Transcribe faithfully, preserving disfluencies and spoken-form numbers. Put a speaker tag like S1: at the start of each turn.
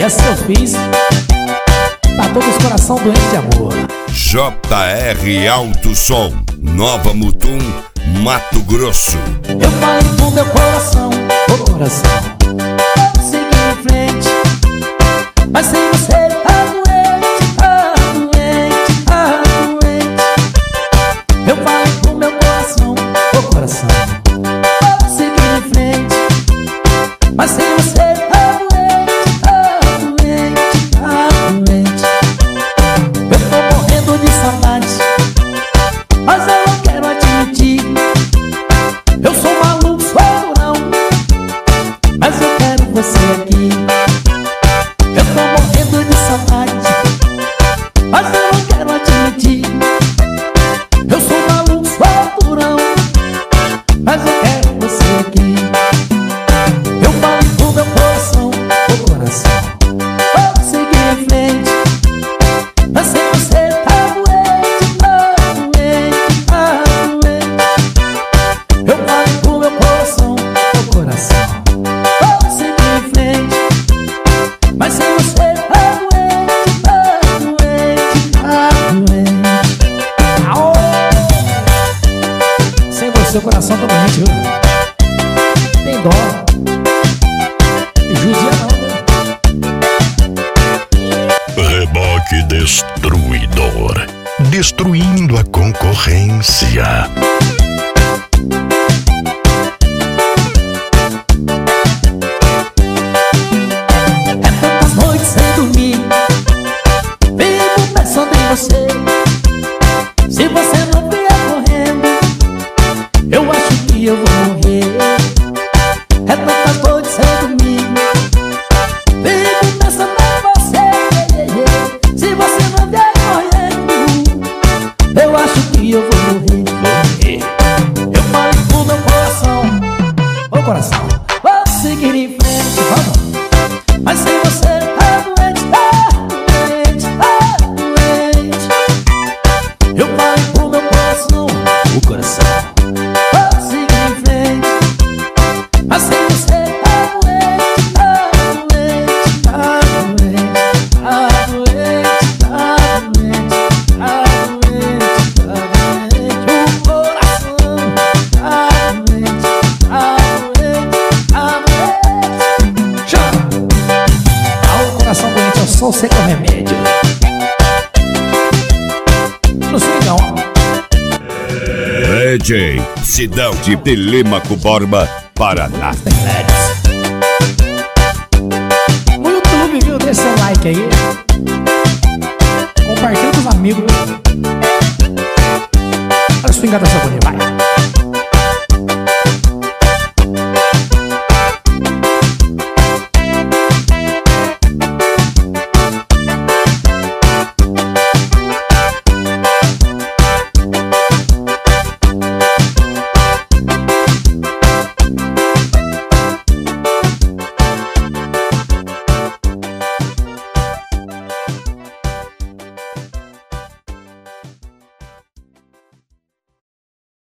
S1: assim eu fiz pra todos os coração doentes de amor.
S2: J R Alto Som, Nova Mutum, Mato Grosso.
S1: Eu falei pro meu coração, ô coração, vamos seguir em frente, mas sem você tá doente, tá doente, tá doente. Eu falei pro meu coração, ô coração, vamos seguir em frente, mas sem você tá doente, tá doente, tá doente. Eu tô morrendo de saudade, mas eu não quero admitir. Eu sou maluco, sou durão, mas eu quero você aqui. Eu tô morrendo de saudade, mas eu não quero admitir. Eu sou maluco, sou durão, mas eu quero você aqui. Eu falei pro meu coração, ô coração, vamos seguir em frente, mas sem você tá doente, tá doente, tá doente. Eu falei pro meu coração, ô coração, vamos seguir em frente, mas sem você tá doente, tá doente, tá doente. Aô! Sem você o coração tá doente, viu? Tem dó. Judia não, viu?
S3: Reboque Destruidor, destruindo a concorrência.
S1: É tantas noites sem dormir, vivo pensando em você. Se você não vier correndo, eu acho que eu vou morrer. É tantas noites sem dormir, vivo pensando em você. Se você não vier correndo, eu acho que eu vou morrer. Eu falei pro meu coração, ô coração, vamos seguir em frente, vamos. Mas sem você tá doente, tá doente, tá doente. Eu falei pro meu coração, o coração, vamos seguir em frente, mas sem você tá doente, tá doente, tá doente, tá doente, tá doente, tá doente, tá doente. O coração tá doente, tá doente, tá doente. Chama! Ah, o coração doente é só você com remédio. Não sei não.
S2: D J Sidão de Telêmaco Borba, Paraná.
S1: Tem